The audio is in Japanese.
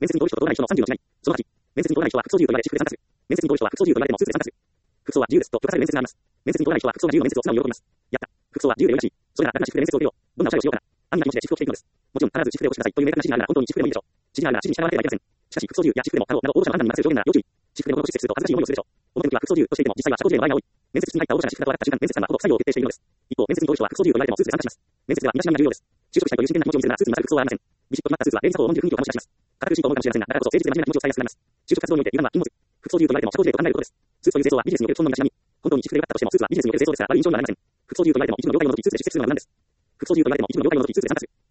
面接に同意書と同意書の30の違い。その8、面接に同意書は服装自由と言われ私服で参加する。面接に同意書は服装自由と言われてもスーツで参加する。服装は自由ですと許可される面接があります。面接に同意書は服装が自由の面接を素直に喜びます。やった。服装は自由でよろしい。それなら楽な私服で面接を受けよう。どんなおしゃれをしようかな。安易な気持ちで私服を着ていくのです。もちろん必ず私服でお越しくださいという明確な指示があるなら本当に私服でもいいでしょう。指示があるなら指示に従わなければいけません。しかし服装自由や私服でも応募者の判断に任せる条件なら要注意。私服で物事を施設すると恥ずかしい思いをするでしょう。表向きは服装自由としていても実際は社交辞令の場合が多い。面接室に入った応募者が私服だと分かった瞬間、面接官はほぼ不採用を決定しているのです。一方、面接に同意書は服装自由と言われてもスーツで参加します。面接では身だしなみが重要です。就職したいという真剣な気持ちを見せるならスーツに勝る服装はありません。ビシッと決まったスーツは礼儀作法を重んじる雰囲気を醸し出します。堅苦しいと思うかもしれませんが、だからこそ誠実で真面目な気持ちを伝えやすくなります。就職活動において油断は禁物。服装自由と言われても社交辞令と考えることです。スーツという清掃はビジネスにおける基本の身だしなみ。本当に私服でよかったとしてもスーツはビジネスにおける清掃ですから悪い印象にはなりません。服装自由と言われても一部の業界に戻ってスーツで出席するのは無難です。服装自由と言われても一部の業界に戻ってスーツで参加する。